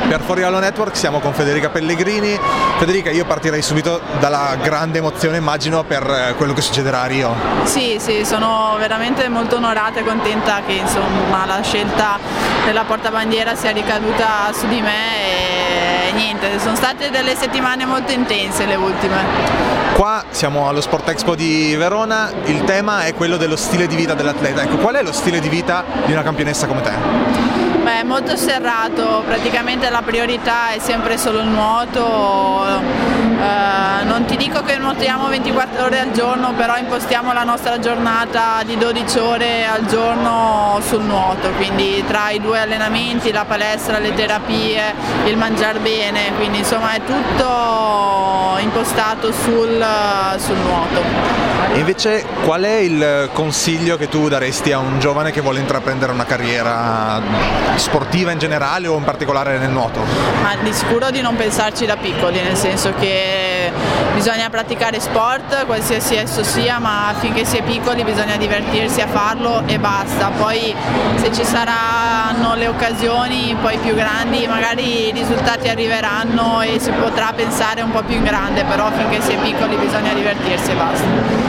Per Fuori Allo Network siamo con Federica Pellegrini. Federica, io partirei subito dalla grande emozione, immagino, per quello che succederà a Rio. Sì, sono veramente molto onorata e contenta che insomma la scelta della portabandiera sia ricaduta su di me e niente, sono state delle settimane molto intense le ultime. Qua siamo allo Sport Expo di Verona, il tema è quello dello stile di vita dell'atleta. Ecco, qual è lo stile di vita di una campionessa come te? Beh, molto serrato, praticamente la priorità è sempre solo il nuoto. Non ti dico che nuotiamo 24 ore al giorno, però impostiamo la nostra giornata di 12 ore al giorno sul nuoto, quindi tra i 2 allenamenti, la palestra, le terapie, il mangiar bene, quindi insomma è tutto impostato sul nuoto. E invece qual è il consiglio che tu daresti a un giovane che vuole intraprendere una carriera sportiva in generale o in particolare nel nuoto? Ma di sicuro di non pensarci da piccoli, nel senso che bisogna praticare sport, qualsiasi esso sia, ma finché si è piccoli bisogna divertirsi a farlo e basta. Poi se ci saranno le occasioni poi più grandi, magari i risultati arriveranno e si potrà pensare un po' più in grande, però finché si è piccoli bisogna divertirsi e basta.